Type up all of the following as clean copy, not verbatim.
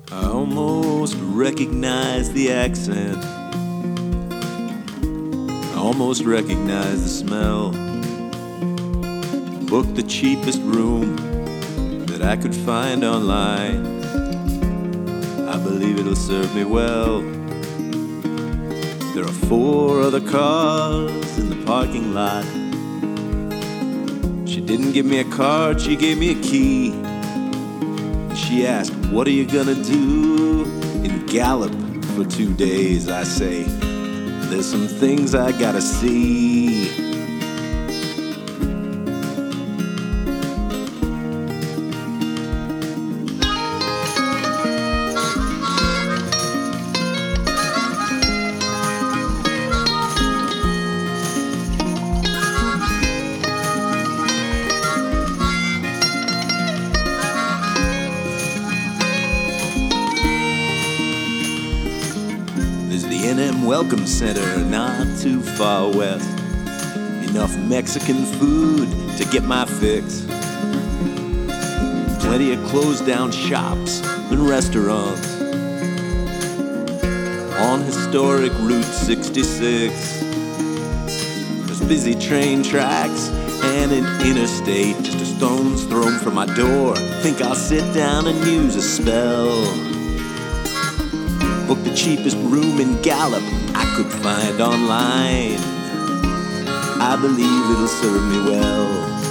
I almost recognize the accent. I almost recognize the smell. Booked the cheapest room that I could find online. I believe it'll serve me well. There are 4 other cars in the parking lot. She didn't give me a card, she gave me a key. She asked, what are you gonna do in Gallup for 2 days? I say, there's some things I gotta see. There's the NM Welcome Center not too far west. Enough Mexican food to get my fix. Plenty of closed down shops and restaurants. On historic Route 66. There's busy train tracks and an interstate just a stone's throw from my door. Think I'll sit down and use a spell. Book the cheapest room in Gallup I could find online. I believe it'll serve me well.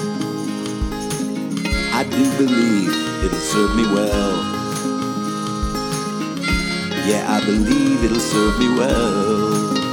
I do believe it'll serve me well. Yeah, I believe it'll serve me well.